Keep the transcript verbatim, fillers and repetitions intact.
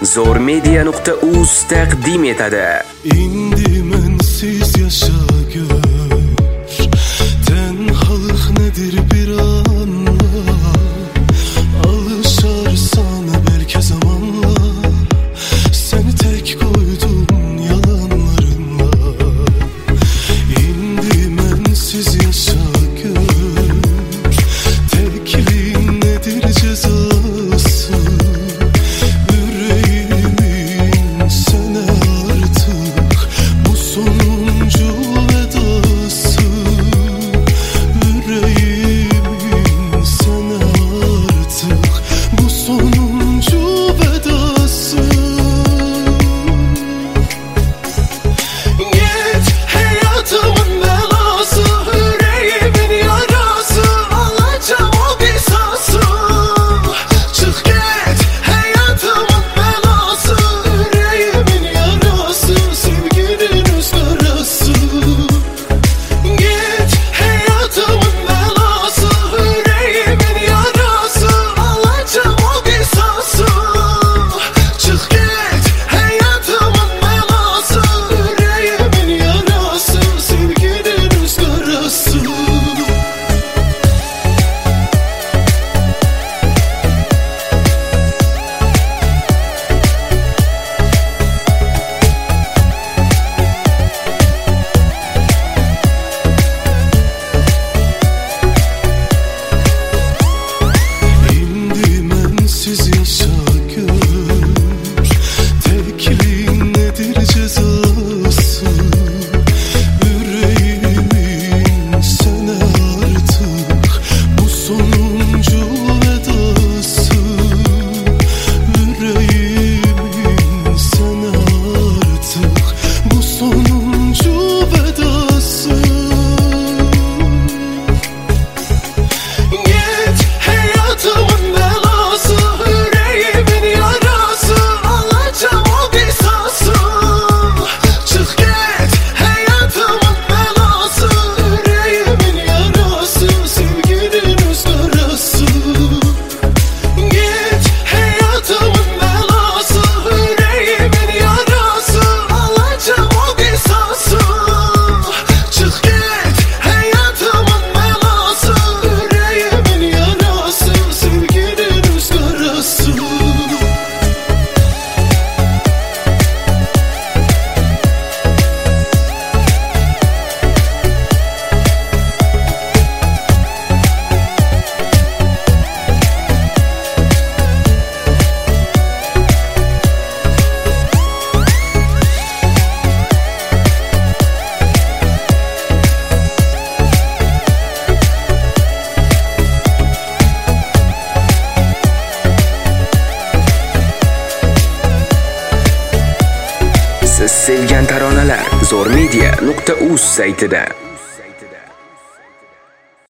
zo'r media nuqta uz taqdim etadi. Endi mensiz yashagur, tenhalık nedir bir anla, alışarsan belki zamanla, seni tek koydum yalanlarınla. Endi mensiz yashagur, tekliğin nedir cezası, yüreğimin sana artık bu sonuncu vedası, yüreğimin sana artık bu sonuncu vedası. Git hayatımın belası, yüreğimin yarası, alacağım o kısası. Çık git hayatımın belası, yüreğimin yarası, sevginin ızgarası. Git hayatımın belası, yüreğimin yarası, alacağım o kısası. Çık git hayatımın belası, yüreğimin yarası, sevginin ızgarası. Endi mensiz yashagur, tekliğin nedir cezası, yüreğimin sana artık bu sonuncu vedası, yüreğimin sana artık bu sonuncu vedası. Git hayatımın belası, yüreğimin yarası, alacağım o kısası. Çık git hayatımın belası, yüreğimin yarası, sevginin ızgarası. Git hayatımın belası, yüreğimin yarası, alacağım o kısası. Çık git hayatımın belası, yüreğimin yarası, sevginin ızgarası. Siz sevgan taronalar zo'r media nuqta uz saytida.